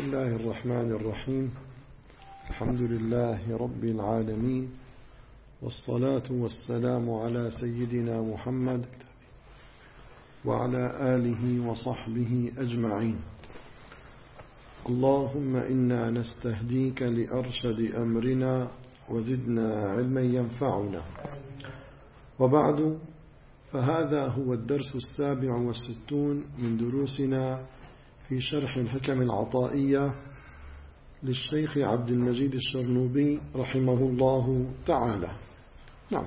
الله الرحمن الرحيم. الحمد لله رب العالمين، والصلاة والسلام على سيدنا محمد وعلى آله وصحبه أجمعين. اللهم إنا نستهديك لأرشد أمرنا وزدنا علما ينفعنا. وبعد، فهذا هو الدرس 67 من دروسنا في شرح الحكم العطائية للشيخ عبد المجيد الشرنوبي رحمه الله تعالى. نعم.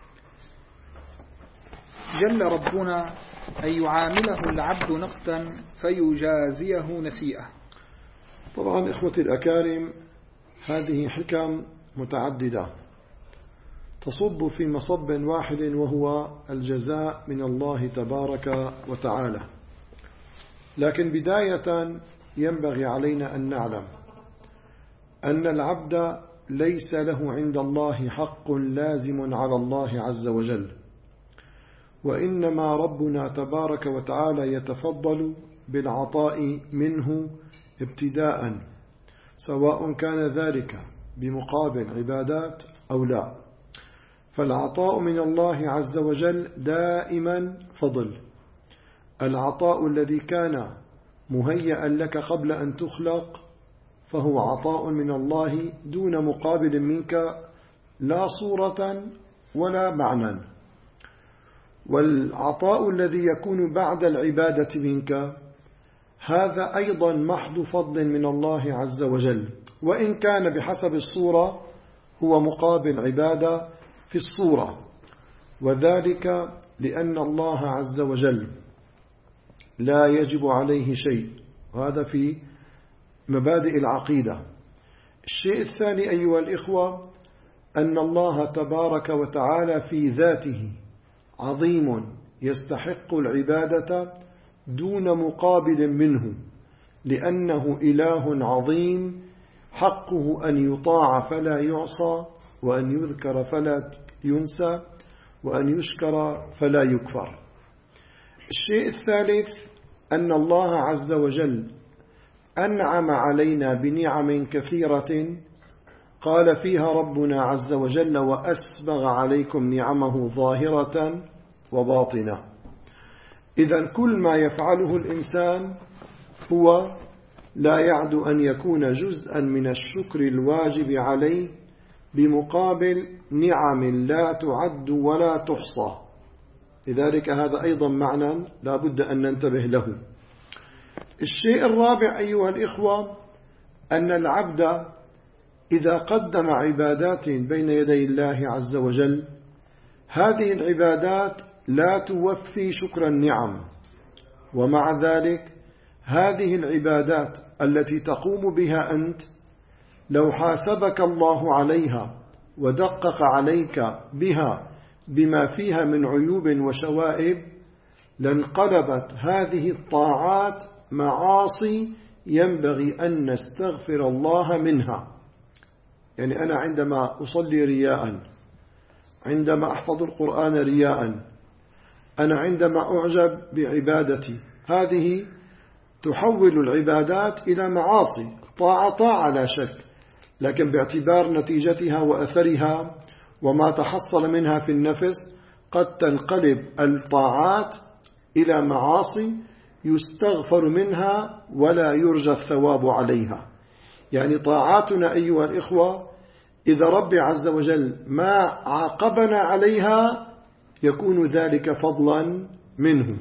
جل ربنا أن يعامله العبد نقدا فيجازيه نسيئة. طبعا إخوتي الأكارم، هذه حكم متعددة تصب في مصب واحد، وهو الجزاء من الله تبارك وتعالى. لكن بداية ينبغي علينا أن نعلم أن العبد ليس له عند الله حق لازم على الله عز وجل، وإنما ربنا تبارك وتعالى يتفضل بالعطاء منه ابتداء، سواء كان ذلك بمقابل عبادات أو لا. فالعطاء من الله عز وجل دائما فضل. العطاء الذي كان مهيئا لك قبل أن تخلق فهو عطاء من الله دون مقابل منك، لا صورة ولا معنى. والعطاء الذي يكون بعد العبادة منك هذا أيضا محض فضل من الله عز وجل، وإن كان بحسب الصورة هو مقابل عبادة في الصورة، وذلك لأن الله عز وجل لا يجب عليه شيء، وهذا في مبادئ العقيدة. الشيء الثاني أيها الإخوة، أن الله تبارك وتعالى في ذاته عظيم يستحق العبادة دون مقابل منه، لأنه إله عظيم حقه أن يطاع فلا يعصى، وأن يذكر فلا ينسى، وأن يشكر فلا يكفر. الشيء الثالث أن الله عز وجل أنعم علينا بنعم كثيرة قال فيها ربنا عز وجل: وأسبغ عليكم نعمه ظاهرة وباطنة. إذن كل ما يفعله الإنسان هو لا يعد أن يكون جزءا من الشكر الواجب عليه بمقابل نعم لا تعد ولا تحصى. لذلك هذا أيضا معنى لا بد أن ننتبه له. الشيء الرابع أيها الإخوة، أن العبد إذا قدم عبادات بين يدي الله عز وجل، هذه العبادات لا توفي شكر النعم، ومع ذلك هذه العبادات التي تقوم بها أنت لو حاسبك الله عليها ودقق عليك بها بما فيها من عيوب وشوائب لانقلبت هذه الطاعات معاصي ينبغي أن نستغفر الله منها. يعني أنا عندما أصلي رياء، عندما أحفظ القرآن رياء، أنا عندما أعجب بعبادتي، هذه تحول العبادات إلى معاصي. طاعة لا شك، لكن باعتبار نتيجتها وأثرها وما تحصل منها في النفس قد تنقلب الطاعات إلى معاصي يستغفر منها ولا يرجى الثواب عليها. يعني طاعاتنا أيها الإخوة إذا رب عز وجل ما عاقبنا عليها يكون ذلك فضلا منه.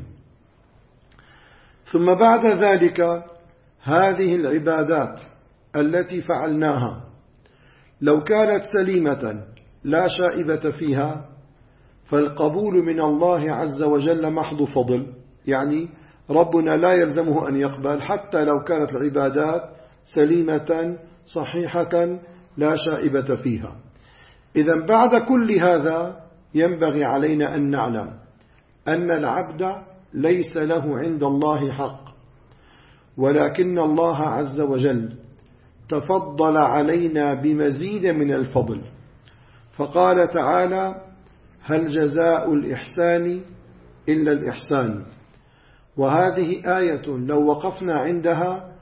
ثم بعد ذلك هذه العبادات التي فعلناها لو كانت سليمة لا شائبة فيها فالقبول من الله عز وجل محض فضل. يعني ربنا لا يلزمه أن يقبل حتى لو كانت العبادات سليمة صحيحة لا شائبة فيها. إذن بعد كل هذا ينبغي علينا أن نعلم أن العبد ليس له عند الله حق، ولكن الله عز وجل تفضل علينا بمزيد من الفضل، فقال تعالى: هل جزاء الإحسان إلا الإحسان. وهذه آية لو وقفنا عندها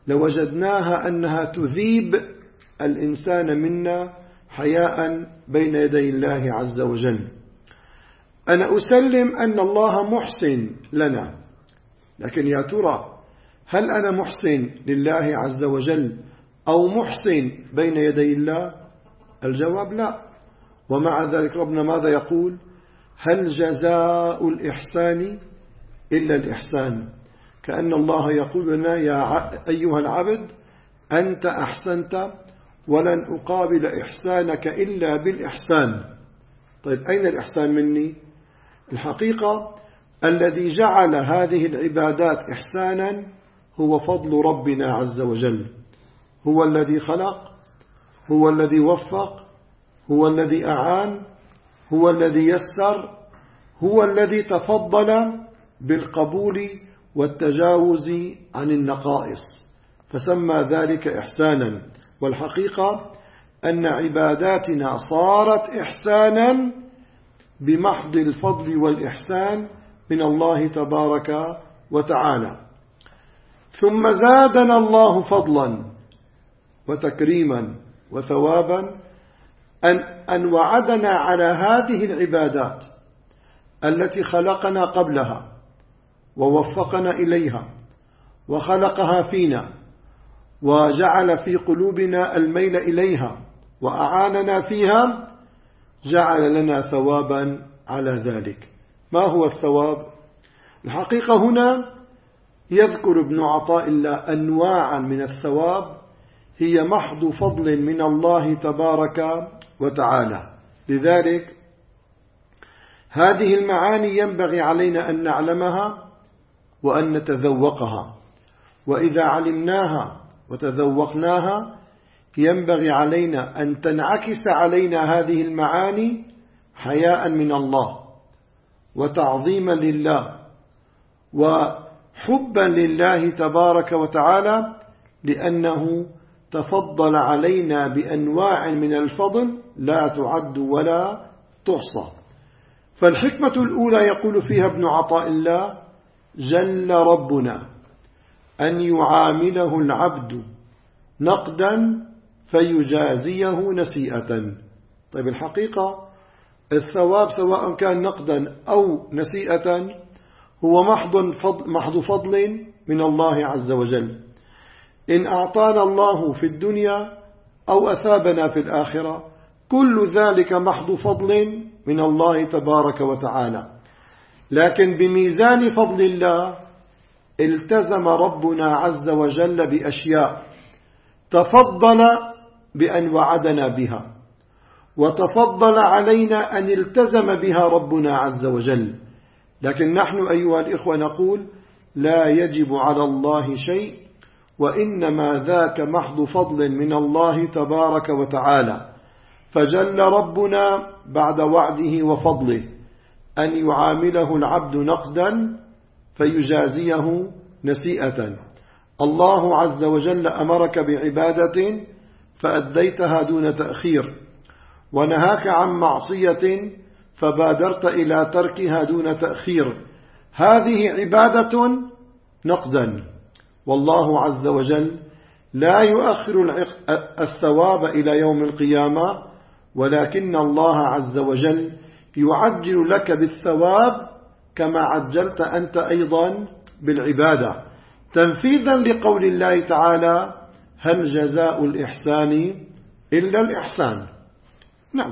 لوجدناها أنها تذيب الإنسان منا حياء بين يدي الله عز وجل. أنا أسلم أن الله محسن لنا، لكن يا ترى هل أنا محسن لله عز وجل أو محسن بين يدي الله؟ الجواب لا. ومع ذلك ربنا ماذا يقول؟ هل جزاء الإحسان إلا الإحسان؟ كأن الله يقول لنا يا أيها العبد أنت أحسنت ولن أقابل إحسانك إلا بالإحسان. طيب أين الإحسان مني؟ الحقيقة الذي جعل هذه العبادات إحسانا هو فضل ربنا عز وجل. هو الذي خلق، هو الذي وفق، هو الذي أعان، هو الذي يسر، هو الذي تفضل بالقبول والتجاوز عن النقائص، فسمى ذلك إحسانا. والحقيقة أن عباداتنا صارت إحسانا بمحض الفضل والإحسان من الله تبارك وتعالى. ثم زادنا الله فضلا وتكريما وثوابا أن وعدنا على هذه العبادات التي خلقنا قبلها ووفقنا إليها وخلقها فينا وجعل في قلوبنا الميل إليها وأعاننا فيها، جعل لنا ثوابا على ذلك. ما هو الثواب؟ الحقيقة هنا يذكر ابن عطاء الله أنواعا من الثواب هي محض فضل من الله تبارك وتعالى. لذلك هذه المعاني ينبغي علينا أن نعلمها وأن نتذوقها، وإذا علمناها وتذوقناها ينبغي علينا أن تنعكس علينا هذه المعاني حياء من الله وتعظيما لله وحبا لله تبارك وتعالى، لأنه تفضل علينا بأنواع من الفضل لا تعد ولا تحصى. فالحكمة الأولى يقول فيها ابن عطاء الله: جل ربنا أن يعامله العبد نقدا فيجازيه نسيئة. طيب الحقيقة الثواب سواء كان نقدا أو نسيئة هو محض فضل من الله عز وجل. إن أعطانا الله في الدنيا أو أثابنا في الآخرة كل ذلك محض فضل من الله تبارك وتعالى. لكن بميزان فضل الله التزم ربنا عز وجل بأشياء تفضل بأن وعدنا بها، وتفضل علينا أن التزم بها ربنا عز وجل. لكن نحن أيها الإخوة نقول لا يجب على الله شيء، وإنما ذاك محض فضل من الله تبارك وتعالى. فجل ربنا بعد وعده وفضله أن يعامله العبد نقدا فيجازيه نسيئة. الله عز وجل أمرك بعبادة فأديتها دون تأخير، ونهاك عن معصية فبادرت إلى تركها دون تأخير. هذه عبادة نقدا، والله عز وجل لا يؤخر الثواب إلى يوم القيامة، ولكن الله عز وجل يعجل لك بالثواب كما عجلت أنت أيضا بالعبادة، تنفيذا لقول الله تعالى: هل جزاء الإحسان إلا الإحسان. نعم.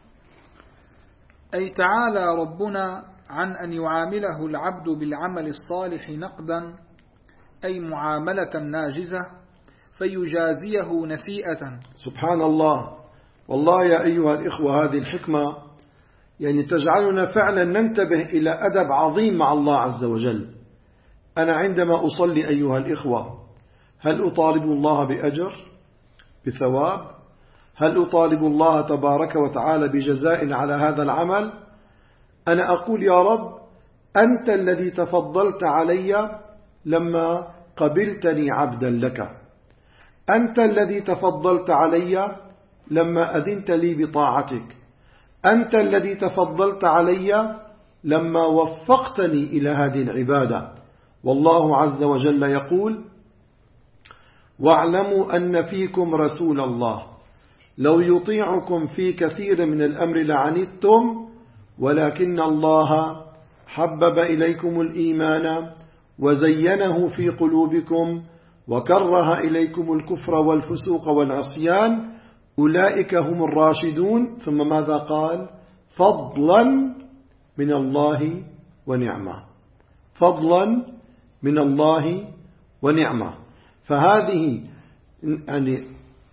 أي تعالى ربنا عن أن يعامله العبد بالعمل الصالح نقدا، أي معاملة ناجزة، فيجازيه نسيئة. سبحان الله. والله يا أيها الإخوة هذه الحكمة يعني تجعلنا فعلا ننتبه إلى أدب عظيم مع الله عز وجل. أنا عندما أصلي أيها الإخوة هل أطالب الله بأجر بثواب؟ هل أطالب الله تبارك وتعالى بجزاء على هذا العمل؟ أنا أقول يا رب أنت الذي تفضلت علي لما قبلتني عبدا لك، أنت الذي تفضلت علي لما أذنت لي بطاعتك، أنت الذي تفضلت علي لما وفقتني إلى هذه العبادة. والله عز وجل يقول: واعلموا أن فيكم رسول الله لو يطيعكم في كثير من الأمر لعنتم ولكن الله حبب إليكم الإيمان وزينه في قلوبكم وكره إليكم الكفر والفسوق والعصيان أولئك هم الراشدون. ثم ماذا قال؟ فضلا من الله ونعمة. فضلا من الله ونعمة. فهذه يعني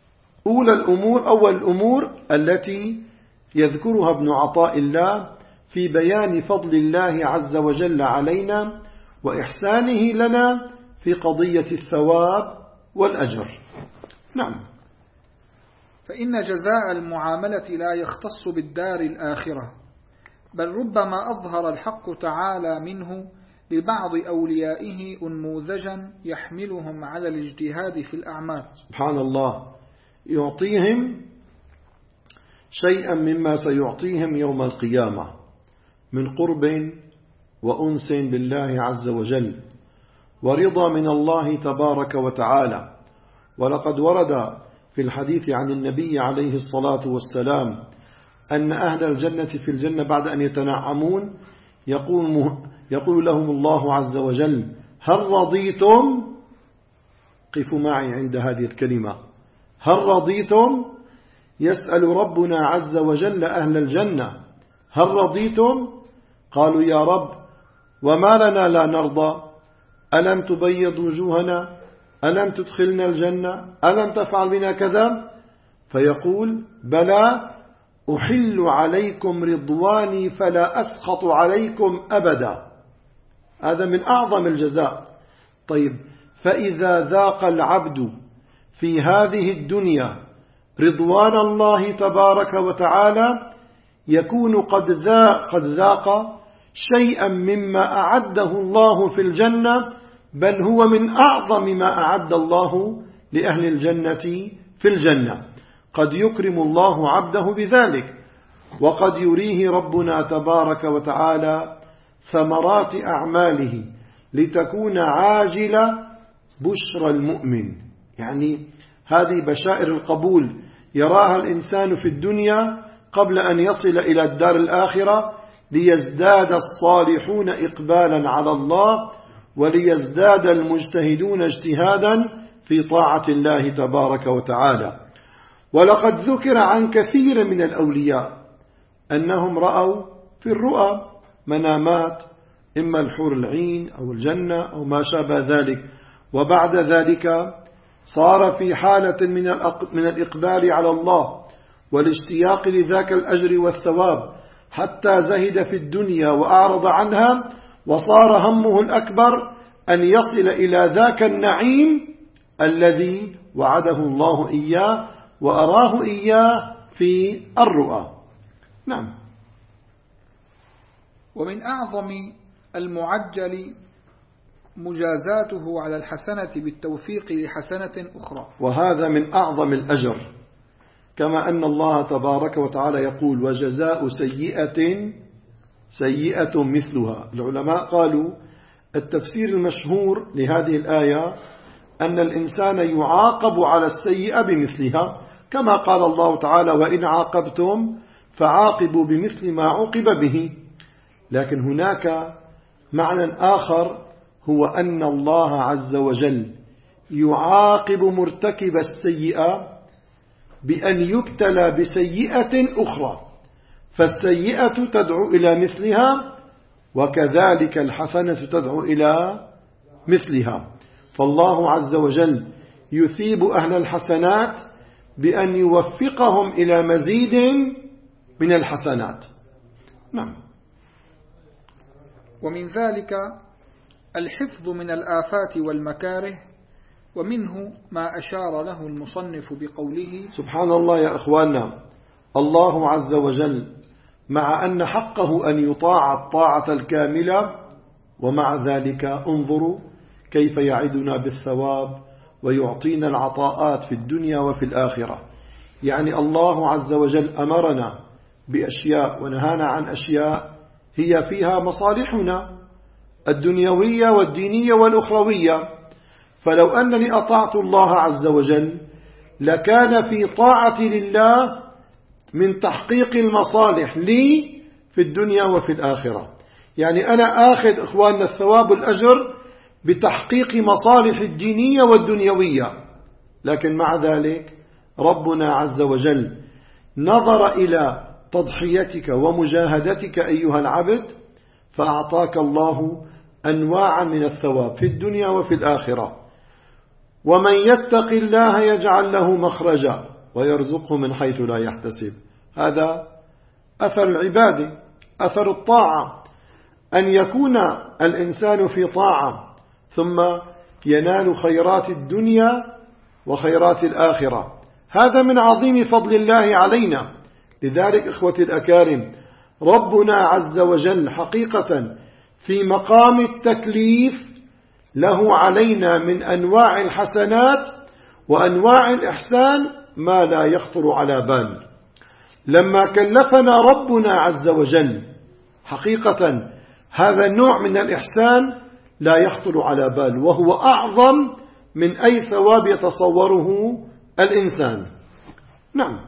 أول الأمور التي يذكرها ابن عطاء الله في بيان فضل الله عز وجل علينا وإحسانه لنا في قضية الثواب والأجر. نعم. فإن جزاء المعاملة لا يختص بالدار الآخرة، بل ربما أظهر الحق تعالى منه لبعض أوليائه أنموذجا يحملهم على الاجتهاد في الأعمال. سبحان الله، يعطيهم شيئا مما سيعطيهم يوم القيامة من قرب وأنس بالله عز وجل ورضا من الله تبارك وتعالى. ولقد ورد في الحديث عن النبي عليه الصلاة والسلام أن أهل الجنة في الجنة بعد أن يتنعمون يقول لهم الله عز وجل: هل رضيتم؟ قفوا معي عند هذه الكلمة، هل رضيتم؟ يسأل ربنا عز وجل أهل الجنة: هل رضيتم؟ قالوا: يا رب، وما لنا لا نرضى؟ ألم تبيض وجوهنا؟ ألم تدخلنا الجنة؟ ألم تفعل بنا كذا؟ فيقول: بلى، أحل عليكم رضواني فلا أسخط عليكم أبدا. هذا من أعظم الجزاء. طيب، فإذا ذاق العبد في هذه الدنيا رضوان الله تبارك وتعالى يكون قد ذاق شيئا مما أعده الله في الجنة، بل هو من أعظم ما أعد الله لأهل الجنة في الجنة. قد يكرم الله عبده بذلك، وقد يريه ربنا تبارك وتعالى ثمرات أعماله لتكون عاجلة بشرى المؤمن. يعني هذه بشائر القبول يراها الإنسان في الدنيا قبل أن يصل إلى الدار الآخرة، ليزداد الصالحون إقبالا على الله وليزداد المجتهدون اجتهادا في طاعة الله تبارك وتعالى. ولقد ذكر عن كثير من الأولياء أنهم رأوا في الرؤى منامات، إما الحور العين أو الجنة أو ما شابه ذلك، وبعد ذلك صار في حالة من الإقبال على الله والاشتياق لذاك الأجر والثواب، حتى زهد في الدنيا وأعرض عنها، وصار همه الأكبر أن يصل إلى ذاك النعيم الذي وعده الله إياه وأراه إياه في الرؤى. نعم. ومن أعظم المعجل مجازاته على الحسنة بالتوفيق لحسنة أخرى، وهذا من أعظم الأجر، كما أن الله تبارك وتعالى يقول: وجزاء سيئة سيئة مثلها. العلماء قالوا التفسير المشهور لهذه الآية أن الإنسان يعاقب على السيئة بمثلها، كما قال الله تعالى: وإن عاقبتم فعاقبوا بمثل ما عوقب به. لكن هناك معنى آخر، هو أن الله عز وجل يعاقب مرتكب السيئة بأن يبتلى بسيئة أخرى، فالسيئة تدعو إلى مثلها، وكذلك الحسنة تدعو إلى مثلها. فالله عز وجل يثيب أهل الحسنات بأن يوفقهم إلى مزيد من الحسنات. نعم. ومن ذلك الحفظ من الآفات والمكاره، ومنه ما أشار له المصنف بقوله: سبحان الله يا أخواننا، الله عز وجل مع أن حقه أن يطاع الطاعة الكاملة، ومع ذلك انظروا كيف يعدنا بالثواب ويعطينا العطاءات في الدنيا وفي الآخرة. يعني الله عز وجل أمرنا بأشياء ونهانا عن أشياء هي فيها مصالحنا الدنيوية والدينية والأخروية، فلو أنني أطعت الله عز وجل لكان في طاعتي لله من تحقيق المصالح لي في الدنيا وفي الآخرة. يعني أنا آخذ إخواننا الثواب والأجر بتحقيق مصالح الدينية والدنيوية، لكن مع ذلك ربنا عز وجل نظر إلى تضحيتك ومجاهدتك أيها العبد فأعطاك الله أنواعا من الثواب في الدنيا وفي الآخرة. ومن يتق الله يجعل له مخرجا ويرزقه من حيث لا يحتسب. هذا أثر العبادة، أثر الطاعة، أن يكون الإنسان في طاعة ثم ينال خيرات الدنيا وخيرات الآخرة. هذا من عظيم فضل الله علينا. لذلك إخوتي الأكارم ربنا عز وجل حقيقة في مقام التكليف له علينا من أنواع الحسنات وأنواع الإحسان ما لا يخطر على بال. لما كلفنا ربنا عز وجل حقيقة هذا النوع من الإحسان لا يخطر على بال، وهو أعظم من أي ثواب يتصوره الإنسان. نعم.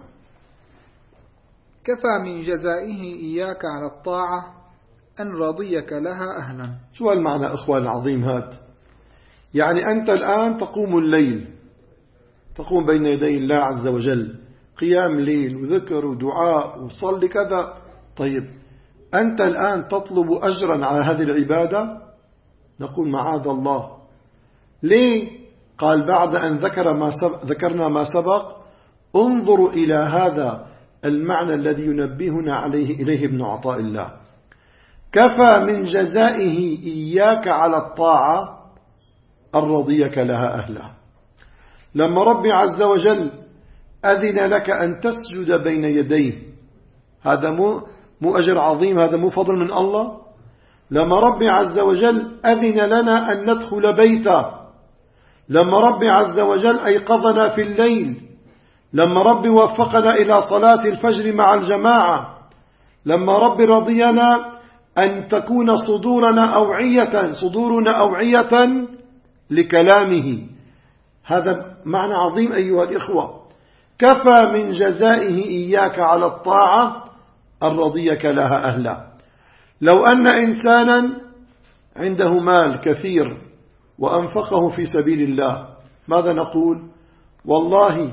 كفى من جزائه إياك على الطاعة أن رضيك لها أهلا. شو المعنى أخوان العظيم هذا؟ يعني أنت الآن تقوم الليل، تقوم بين يدي الله عز وجل قيام ليل وذكر ودعاء وصلي كذا. طيب أنت الآن تطلب أجرا على هذه العبادة؟ نقول معاذ الله. ليه؟ قال بعد أن ذكرنا ما سبق انظروا إلى هذا المعنى الذي ينبهنا إليه ابن عطاء الله. كفى من جزائه إياك على الطاعة أن رضيك لها أهلا. لما ربي عز وجل أذن لك أن تسجد بين يديه، هذا مو أجر عظيم؟ هذا مو فضل من الله؟ لما ربي عز وجل أذن لنا أن ندخل بيته، لما ربي عز وجل أيقظنا في الليل، لما ربي وفقنا إلى صلاة الفجر مع الجماعة، لما ربي رضينا أن تكون صدورنا أوعية لكلامه. هذا معنى عظيم أيها الإخوة. كفى من جزائه إياك على الطاعة أن رضيك لها أهلا. لو أن إنسانا عنده مال كثير وأنفقه في سبيل الله، ماذا نقول؟ والله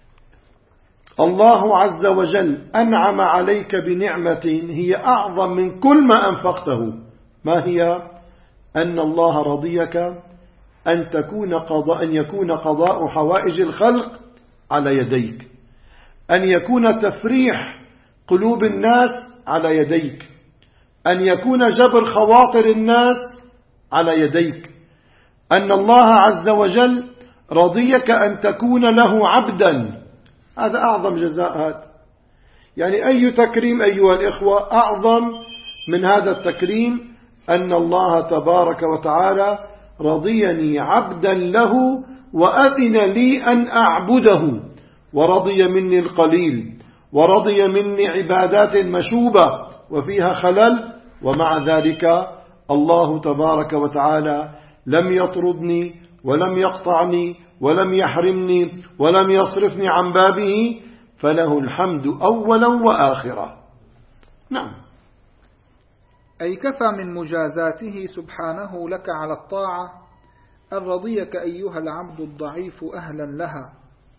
الله عز وجل أنعم عليك بنعمة هي أعظم من كل ما أنفقته. ما هي؟ أن الله رضيك أن يكون قضاء حوائج الخلق على يديك، أن يكون تفريح قلوب الناس على يديك، أن يكون جبر خواطر الناس على يديك، أن الله عز وجل رضيك أن تكون له عبدا. هذا أعظم جزاء. هذا يعني أي تكريم أيها الإخوة أعظم من هذا التكريم؟ أن الله تبارك وتعالى رضيني عبدا له وأذن لي أن أعبده، ورضي مني القليل، ورضي مني عبادات مشوبة وفيها خلل، ومع ذلك الله تبارك وتعالى لم يطردني ولم يقطعني ولم يحرمني ولم يصرفني عن بابه، فله الحمد أولا وآخرا. نعم. أي كفى من مجازاته سبحانه لك على الطاعة أن رضيك أيها العبد الضعيف أهلا لها،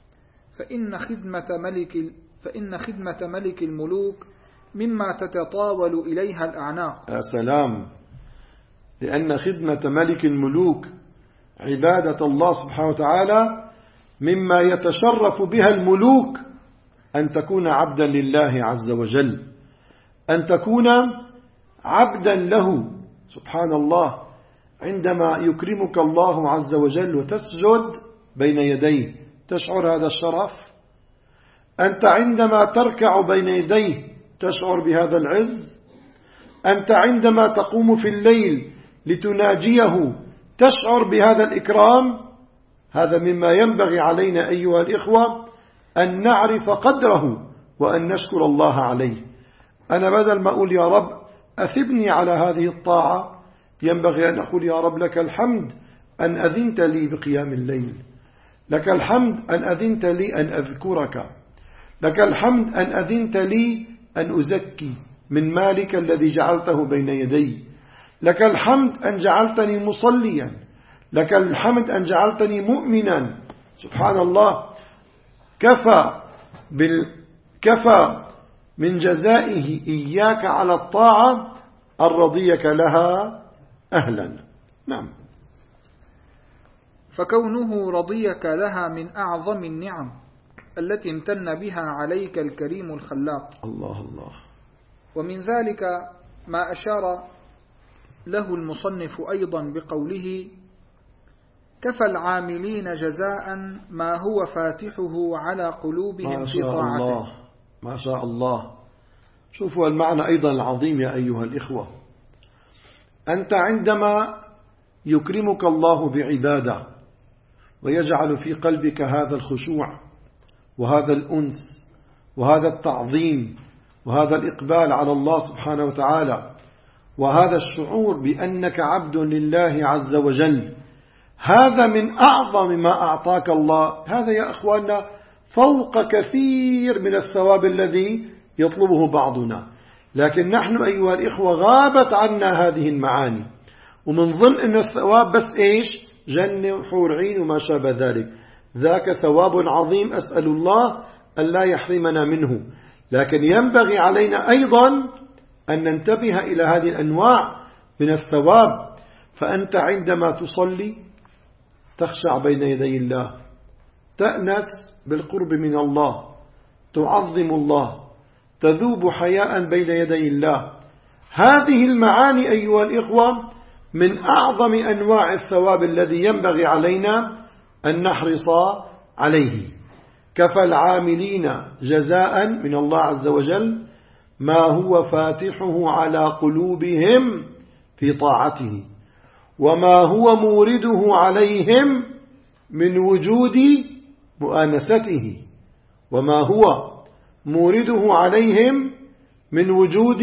فإن خدمة ملك الملوك مما تتطاول إليها الأعناق. يا سلام. لأن خدمة ملك الملوك عبادة الله سبحانه وتعالى مما يتشرف بها الملوك، أن تكون عبدا لله عز وجل، أن تكون عبدا له سبحان الله. عندما يكرمك الله عز وجل وتسجد بين يديه تشعر هذا الشرف. أنت عندما تركع بين يديه تشعر بهذا العز. أنت عندما تقوم في الليل لتناجيه تشعر بهذا الإكرام. هذا مما ينبغي علينا أيها الإخوة أن نعرف قدره وأن نشكر الله عليه. أنا بدل ما أقول يا رب أثبني على هذه الطاعة، ينبغي أن أقول يا رب لك الحمد أن أذنت لي بقيام الليل، لك الحمد أن أذنت لي أن أذكرك، لك الحمد أن أذنت لي أن أزكي من مالك الذي جعلته بين يدي، لك الحمد أن جعلتني مصليا، لك الحمد أن جعلتني مؤمنا. سبحان الله، كفى من جزائه إياك على الطاعة أن رضيك لها أهلا. نعم. فكونه رضيك لها من أعظم النعم التي امتن بها عليك الكريم الخلاق. الله الله. ومن ذلك ما أشار له المصنف أيضا بقوله: كفى العاملين جزاء ما هو فاتحه على قلوبهم في طاعته. ما شاء الله. شوفوا المعنى أيضا العظيم يا أيها الإخوة. أنت عندما يكرمك الله بعبادة ويجعل في قلبك هذا الخشوع وهذا الأنس وهذا التعظيم وهذا الإقبال على الله سبحانه وتعالى وهذا الشعور بأنك عبد لله عز وجل، هذا من أعظم ما أعطاك الله. هذا يا أخواننا فوق كثير من الثواب الذي يطلبه بعضنا، لكن نحن أيها الإخوة غابت عنا هذه المعاني، ومن ظن أن الثواب بس إيش؟ جنة وحور عين وما شابه ذلك. ذاك ثواب عظيم أسأل الله أن لا يحرمنا منه، لكن ينبغي علينا أيضا أن ننتبه إلى هذه الأنواع من الثواب. فأنت عندما تصلي تخشع بين يدي الله، تأنس بالقرب من الله، تعظم الله، تذوب حياء بين يدي الله. هذه المعاني أيها الإخوة من أعظم أنواع الثواب الذي ينبغي علينا أن نحرص عليه. كفى العاملين جزاء من الله عز وجل ما هو فاتحه على قلوبهم في طاعته، وما هو مورده عليهم من وجود مؤانسته، وما هو مورده عليهم من وجود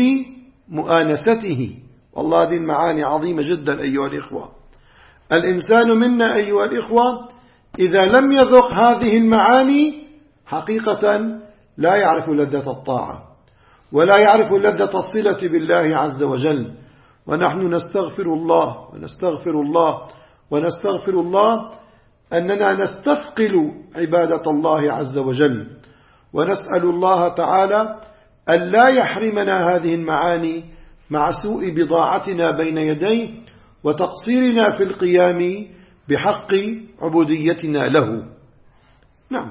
مؤانسته. والله هذه المعاني عظيمة جدا أيها الإخوة. الإنسان منا أيها الإخوة إذا لم يذق هذه المعاني حقيقة لا يعرف لذة الطاعة ولا يعرف لذة الصلة بالله عز وجل. ونحن نستغفر الله ونستغفر الله ونستغفر الله أننا نستثقل عبادة الله عز وجل، ونسأل الله تعالى أن لا يحرمنا هذه المعاني مع سوء بضاعتنا بين يديه وتقصيرنا في القيام بحق عبوديتنا له. نعم.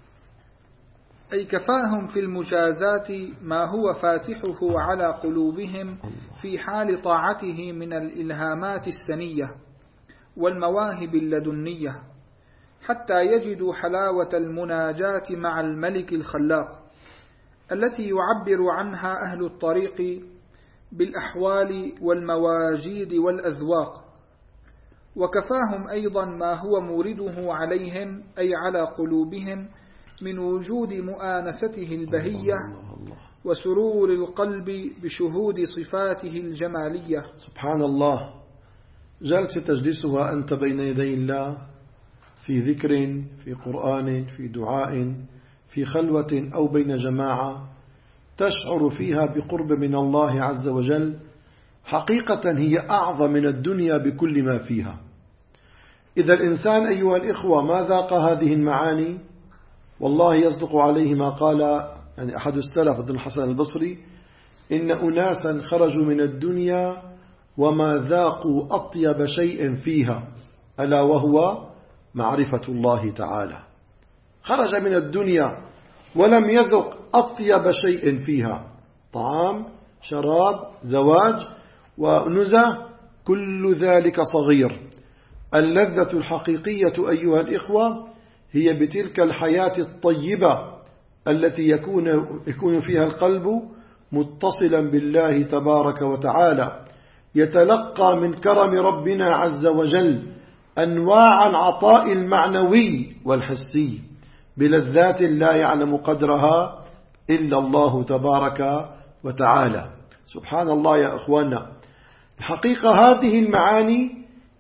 أي كفاهم في المجازات ما هو فاتحه على قلوبهم في حال طاعته من الإلهامات السنية والمواهب اللدنية، حتى يجدوا حلاوة المناجاة مع الملك الخلاق التي يعبر عنها أهل الطريق بالأحوال والمواجيد والأذواق. وكفاهم أيضا ما هو مورده عليهم أي على قلوبهم من وجود مؤانسته البهية وسرور القلب بشهود صفاته الجمالية. سبحان الله. جلس تجلسها أنت بين يدي الله في ذكر، في قرآن، في دعاء، في خلوة أو بين جماعة، تشعر فيها بقرب من الله عز وجل. حقيقة هي أعظم من الدنيا بكل ما فيها. إذا الإنسان أيها الإخوة ما ذاق هذه المعاني والله يصدق عليه ما قال يعني أحد السلف ابن الحسن البصري: إن أناسا خرجوا من الدنيا وما ذاقوا أطيب شيء فيها ألا وهو معرفة الله تعالى. خرج من الدنيا ولم يذق أطيب شيء فيها، طعام، شراب، زواج ونزة، كل ذلك صغير. اللذة الحقيقية أيها الإخوة هي بتلك الحياة الطيبة التي يكون فيها القلب متصلا بالله تبارك وتعالى، يتلقى من كرم ربنا عز وجل أنواع العطاء المعنوي والحسي بلذات لا يعلم قدرها إلا الله تبارك وتعالى. سبحان الله يا أخوانا. الحقيقة هذه المعاني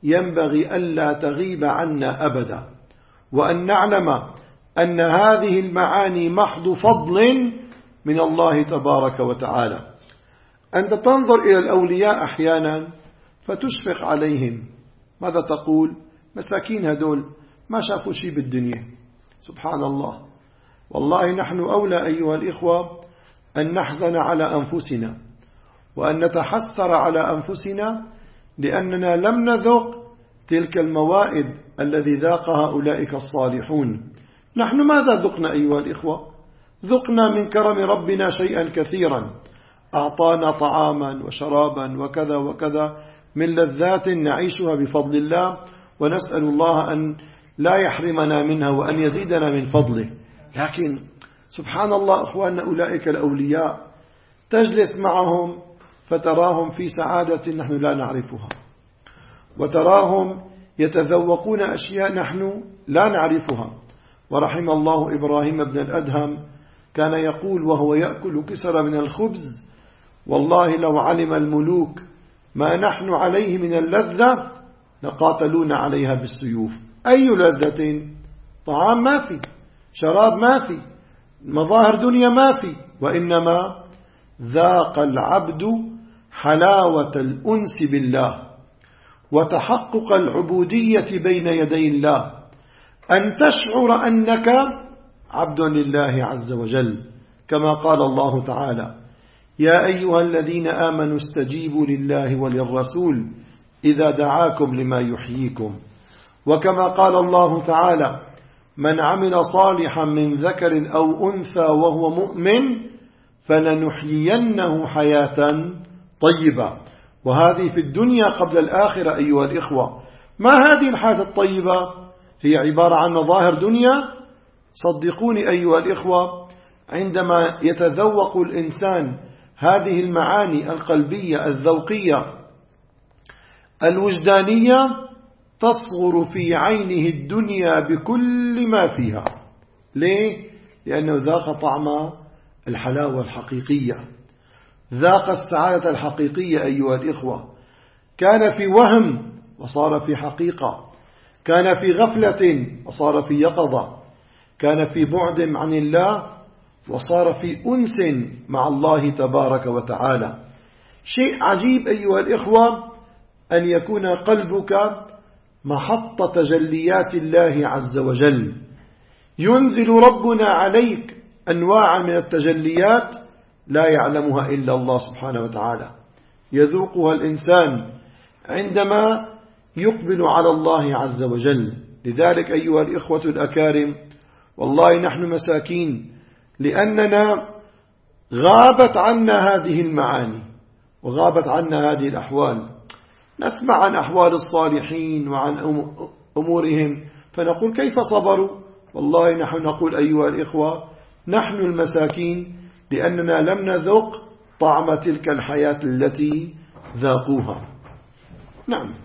ينبغي ألا تغيب عنا أبدا، وأن نعلم أن هذه المعاني محض فضل من الله تبارك وتعالى. أنت تنظر إلى الأولياء أحيانا فتشفق عليهم، ماذا تقول؟ مساكين هدول ما شافوا شيء بالدنيا. سبحان الله، والله نحن أولى أيها الإخوة أن نحزن على أنفسنا وأن نتحسر على أنفسنا لأننا لم نذق تلك الموائد الذي ذاقها أولئك الصالحون. نحن ماذا ذقنا أيها الإخوة؟ ذقنا من كرم ربنا شيئا كثيرا، أعطانا طعاما وشرابا وكذا وكذا من لذات نعيشها بفضل الله، ونسأل الله أن لا يحرمنا منها وأن يزيدنا من فضله. لكن سبحان الله أخواننا، أولئك الأولياء تجلس معهم فتراهم في سعادة نحن لا نعرفها، وتراهم يتذوقون أشياء نحن لا نعرفها. ورحم الله إبراهيم بن الأدهم كان يقول وهو يأكل كسر من الخبز: والله لو علم الملوك ما نحن عليه من اللذة لقاتلون عليها بالسيوف. أي لذة؟ طعام ما في، شراب ما في، مظاهر دنيا ما في، وإنما ذاق العبد حلاوة الأنس بالله وتحقق العبودية بين يدي الله، أن تشعر أنك عبد لله عز وجل، كما قال الله تعالى: يا أيها الذين آمنوا استجيبوا لله وللرسول إذا دعاكم لما يحييكم. وكما قال الله تعالى: من عمل صالحا من ذكر أو أنثى وهو مؤمن فلنحيينه حياة طيبة. وهذه في الدنيا قبل الآخرة أيها الإخوة. ما هذه الحياة الطيبة؟ هي عبارة عن مظاهر دنيا؟ صدقوني أيها الإخوة، عندما يتذوق الإنسان هذه المعاني القلبية الذوقية الوجدانية تصغر في عينه الدنيا بكل ما فيها. ليه؟ لأنه ذاق طعم الحلاوة الحقيقية، ذاق السعادة الحقيقية أيها الإخوة. كان في وهم وصار في حقيقة، كان في غفلة وصار في يقظة، كان في بعد عن الله وصار في أنس مع الله تبارك وتعالى. شيء عجيب أيها الإخوة أن يكون قلبك محط تجليات الله عز وجل. ينزل ربنا عليك أنواع من التجليات لا يعلمها إلا الله سبحانه وتعالى، يذوقها الإنسان عندما يقبل على الله عز وجل. لذلك أيها الإخوة الأكارم، والله نحن مساكين لأننا غابت عنا هذه المعاني وغابت عنا هذه الأحوال. نسمع عن أحوال الصالحين وعن أمورهم فنقول كيف صبروا. والله نحن نقول أيها الإخوة نحن المساكين لأننا لم نذق طعم تلك الحياة التي ذاقوها. نعم.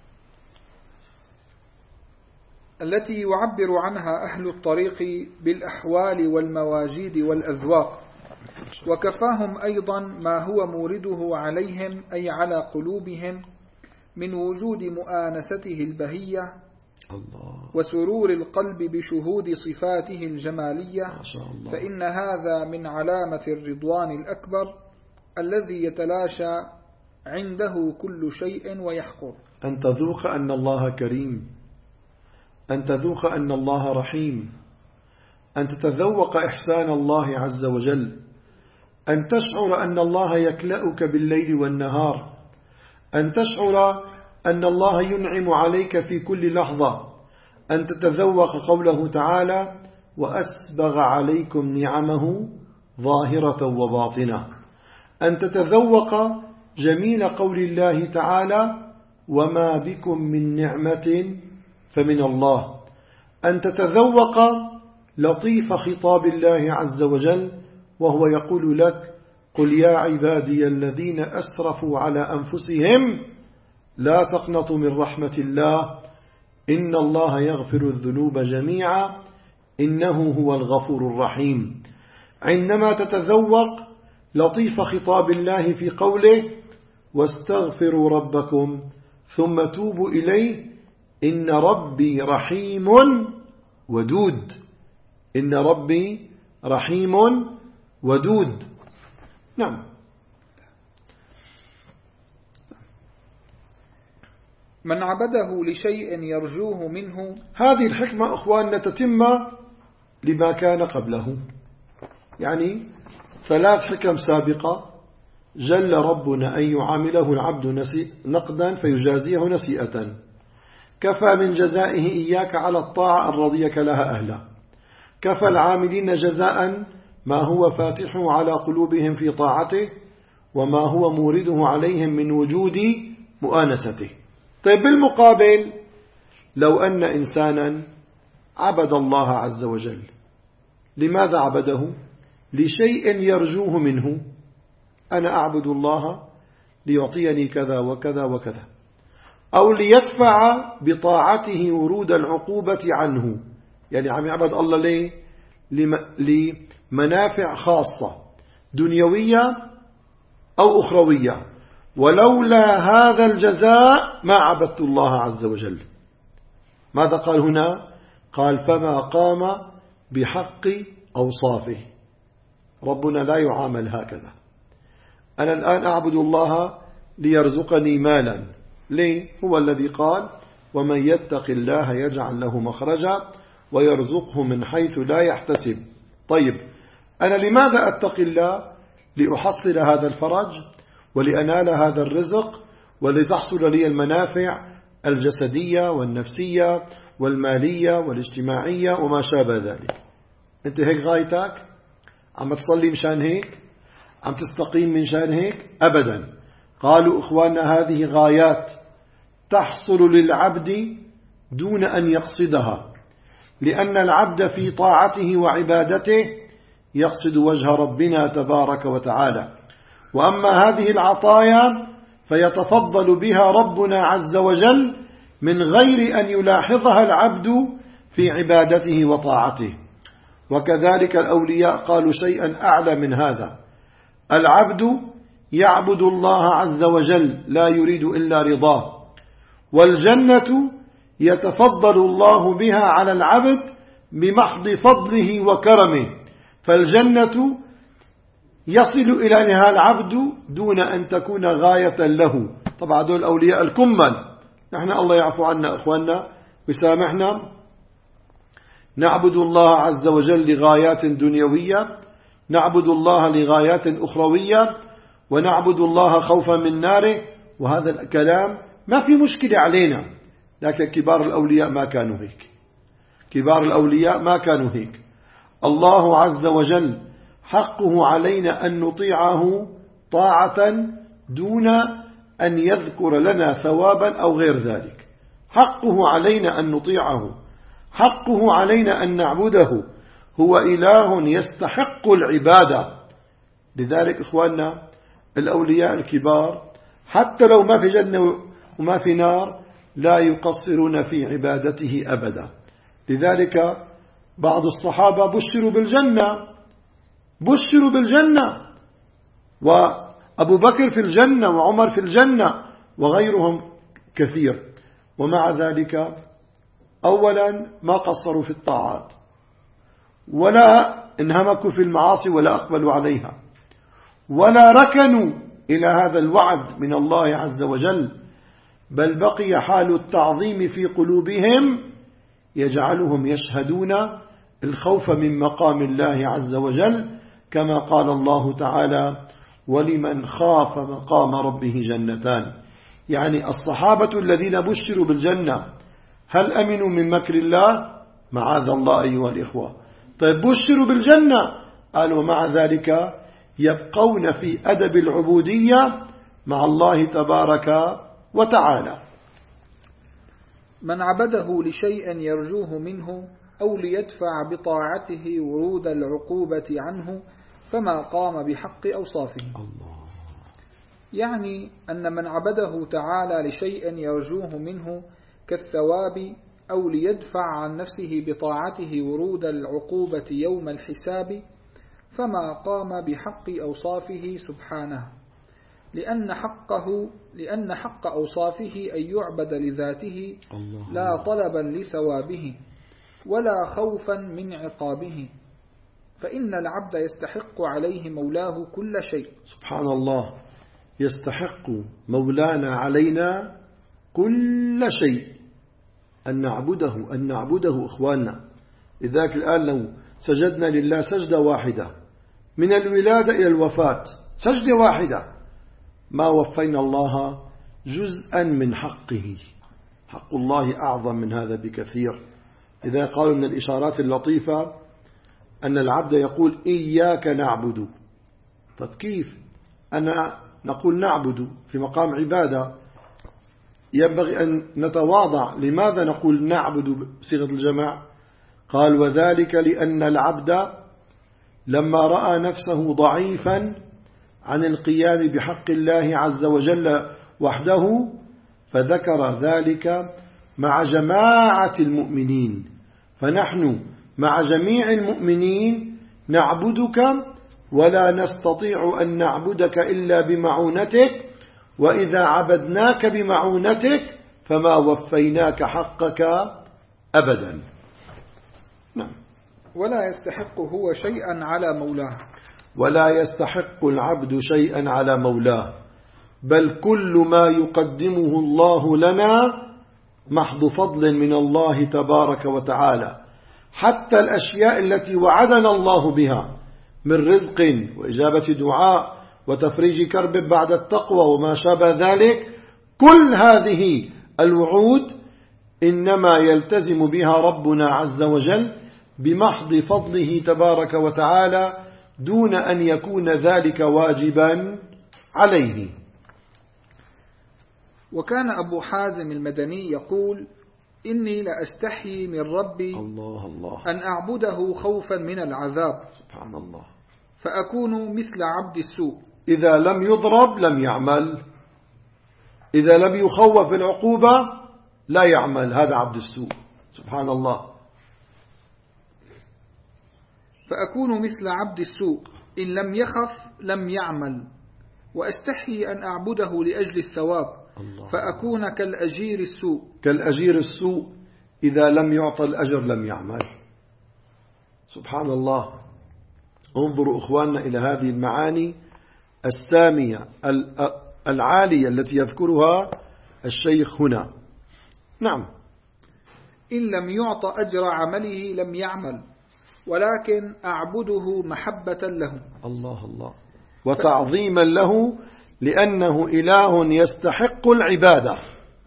التي يعبر عنها أهل الطريق بالأحوال والمواجيد والأذواق، وكفاهم أيضا ما هو مورده عليهم أي على قلوبهم من وجود مؤانسته البهية وسرور القلب بشهود صفاته الجمالية، فإن هذا من علامة الرضوان الأكبر الذي يتلاشى عنده كل شيء ويحقر. أن تذوق أن الله كريم، أن تذوق أن الله رحيم، أن تتذوق إحسان الله عز وجل، أن تشعر أن الله يكلأك بالليل والنهار، أن تشعر أن الله ينعم عليك في كل لحظة، أن تتذوق قوله تعالى: وأسبغ عليكم نعمه ظاهرة وباطنة، أن تتذوق جميل قول الله تعالى: وما بكم من نعمة فمن الله، أن تتذوق لطيف خطاب الله عز وجل وهو يقول لك: قل يا عبادي الذين أسرفوا على أنفسهم لا تقنطوا من رحمة الله إن الله يغفر الذنوب جميعا إنه هو الغفور الرحيم. عندما تتذوق لطيف خطاب الله في قوله: واستغفروا ربكم ثم توبوا إليه إن ربي رحيم ودود. إن ربي رحيم ودود. نعم. من عبده لشيء يرجوه منه. هذه الحكمة أخواننا تتم لما كان قبله، يعني 3 حكم سابقة جل ربنا أن يعامله العبد نقدا فيجازيه نسيئة. كفى من جزائه إياك على الطاعة أن رضيك لها أهلا. كفى العاملين جزاء ما هو فاتحه على قلوبهم في طاعته وما هو مورده عليهم من وجود مؤانسته. طيب بالمقابل لو أن إنسانا عبد الله عز وجل، لماذا عبده؟ لشيء يرجوه منه. أنا أعبد الله ليعطيني كذا وكذا وكذا، أو ليدفع بطاعته ورود العقوبة عنه، يعني عم يعبد الله ليه؟ لمنافع خاصة دنيوية أو أخروية، ولولا هذا الجزاء ما عبدت الله عز وجل. ماذا قال هنا؟ قال فما قام بحق أوصافه. ربنا لا يعامل هكذا. أنا الآن أعبد الله ليرزقني مالا، ليه؟ هو الذي قال ومن يتق الله يجعل له مخرجا ويرزقه من حيث لا يحتسب. طيب أنا لماذا أتقي الله؟ لأحصل هذا الفرج ولأنال هذا الرزق ولتحصل لي المنافع الجسدية والنفسية والمالية والاجتماعية وما شابه ذلك. أنت هيك غايتك؟ عم تصلي مشان هيك؟ عم تستقيم من شان هيك؟ أبدا. قالوا إخواننا هذه غايات تحصل للعبد دون أن يقصدها، لأن العبد في طاعته وعبادته يقصد وجه ربنا تبارك وتعالى. وأما هذه العطايا فيتفضل بها ربنا عز وجل من غير أن يلاحظها العبد في عبادته وطاعته. وكذلك الأولياء قالوا شيئا أعلى من هذا: العبد يعبد الله عز وجل لا يريد إلا رضاه، والجنة يتفضل الله بها على العبد بمحض فضله وكرمه، فالجنة يصل إلى نهاية العبد دون أن تكون غاية له. طبعا دول الأولياء الكمل، نحن الله يعفو عنا إخواننا ويسامحنا، نعبد الله عز وجل لغايات دنيوية، نعبد الله لغايات أخروية، ونعبد الله خوفا من ناره، وهذا الكلام ما في مشكلة علينا. لكن كبار الأولياء ما كانوا هيك. كبار الأولياء ما كانوا هيك. الله عز وجل حقه علينا أن نطيعه طاعة دون أن يذكر لنا ثوابا أو غير ذلك. حقه علينا أن نطيعه، حقه علينا أن نعبده، هو إله يستحق العبادة. لذلك إخواننا الأولياء الكبار حتى لو ما في جنة وما في نار لا يقصرون في عبادته أبدا. لذلك بعض الصحابة بشروا بالجنة، وأبو بكر في الجنة وعمر في الجنة وغيرهم كثير، ومع ذلك أولا ما قصروا في الطاعات ولا انهمكوا في المعاصي ولا أقبلوا عليها ولا ركنوا إلى هذا الوعد من الله عز وجل، بل بقي حال التعظيم في قلوبهم يجعلهم يشهدون الخوف من مقام الله عز وجل، كما قال الله تعالى ولمن خاف مقام ربه جنتان. يعني الصحابة الذين بشروا بالجنة هل أمنوا من مكر الله؟ معاذ الله أيها الإخوة. طيب بشروا بالجنة، قالوا مع ذلك يبقون في أدب العبودية مع الله تبارك وتعالى. من عبده لشيء يرجوه منه أو ليدفع بطاعته ورود العقوبة عنه فما قام بحق أوصافه. الله. يعني أن من عبده تعالى لشيء يرجوه منه كالثواب أو ليدفع عن نفسه بطاعته ورود العقوبة يوم الحساب فما قام بحق أوصافه سبحانه، لأن حق أوصافه أن يعبد لذاته لا طلبا لثوابه ولا خوفا من عقابه، فإن العبد يستحق عليه مولاه كل شيء. سبحان الله، يستحق مولانا علينا كل شيء، أن نعبده إخواننا. لذلك الآن لو سجدنا لله سجدة واحدة من الولادة إلى الوفاة، سجدة واحدة، ما وفينا الله جزءا من حقه. حق الله أعظم من هذا بكثير. إذا قالوا من الإشارات اللطيفة أن العبد يقول إياك نعبد. طب كيف أنا نقول نعبد في مقام عبادة؟ ينبغي أن نتواضع. لماذا نقول نعبد بصيغة الجمع؟ قال وذلك لأن العبد لما رأى نفسه ضعيفا عن القيام بحق الله عز وجل وحده، فذكر ذلك مع جماعة المؤمنين. فنحن مع جميع المؤمنين نعبدك ولا نستطيع أن نعبدك إلا بمعونتك، وإذا عبدناك بمعونتك فما وفيناك حقك أبدا. نعم. ولا يستحق هو شيئا على مولاه، ولا يستحق العبد شيئا على مولاه، بل كل ما يقدمه الله لنا محض فضل من الله تبارك وتعالى، حتى الأشياء التي وعدنا الله بها من رزق وإجابة دعاء وتفريج كرب بعد التقوى وما شابه ذلك، كل هذه الوعود إنما يلتزم بها ربنا عز وجل بمحض فضله تبارك وتعالى، دون أن يكون ذلك واجبا عليه. وكان أبو حازم المدني يقول إني لأستحي من ربي الله أن أعبده خوفا من العذاب، سبحان الله، فأكون مثل عبد السوء. إذا لم يضرب لم يعمل، إذا لم يخوف العقوبة لا يعمل، هذا عبد السوء. سبحان الله. فأكون مثل عبد السوء إن لم يخف لم يعمل، وأستحي أن أعبده لأجل الثواب، فأكون كالأجير السوء. كالأجير السوء إذا لم يعطى الأجر لم يعمل. سبحان الله. انظروا إخواننا إلى هذه المعاني السامية العالية التي يذكرها الشيخ هنا. نعم. إن لم يعطى أجر عمله لم يعمل، ولكن أعبده محبة له. الله. وتعظيما له، لأنه إله يستحق العبادة.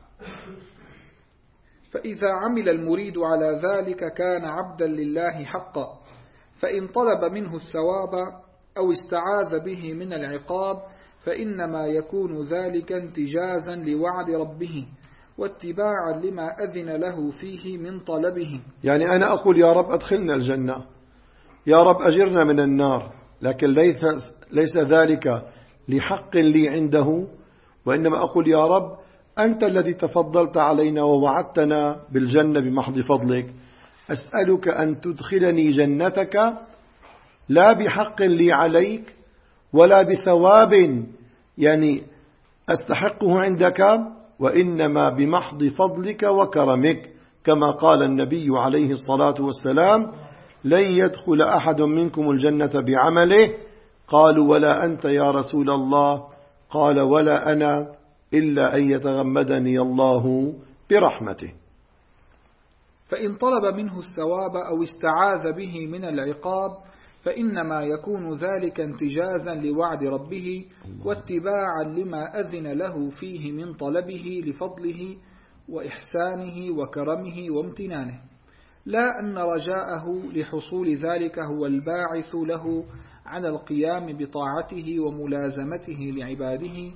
فإذا عمل المريد على ذلك كان عبدا لله حقا، فإن طلب منه الثواب أو استعاذ به من العقاب فإنما يكون ذلك انتجازا لوعد ربه واتباعا لما أذن له فيه من طلبه. يعني أنا أقول يا رب أدخلنا الجنة، يا رب أجرنا من النار، لكن ليس ذلك لحق لي عنده، وإنما أقول يا رب أنت الذي تفضلت علينا ووعدتنا بالجنة بمحض فضلك، أسألك أن تدخلني جنتك لا بحق لي عليك ولا بثواب يعني أستحقه عندك، وإنما بمحض فضلك وكرمك، كما قال النبي عليه الصلاة والسلام لن يدخل أحد منكم الجنة بعمله، قالوا ولا أنت يا رسول الله؟ قال ولا أنا إلا أن يتغمدني الله برحمته. فإن طلب منه الثواب أو استعاذ به من العقاب فإنما يكون ذلك انتجازا لوعد ربه واتباعا لما أذن له فيه من طلبه لفضله وإحسانه وكرمه وامتنانه، لا أن رجاءه لحصول ذلك هو الباعث له على القيام بطاعته وملازمته لعباده،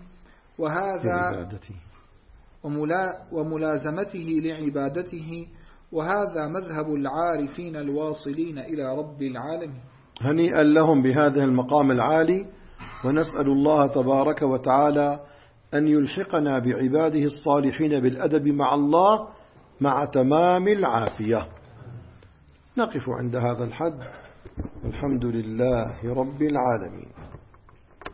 وملازمته لعبادته، وهذا مذهب العارفين الواصلين إلى رب العالمين. هنيئا لهم بهذا المقام العالي، ونسأل الله تبارك وتعالى أن يلحقنا بعباده الصالحين بالأدب مع الله مع تمام العافية. نقف عند هذا الحد، الحمد لله رب العالمين.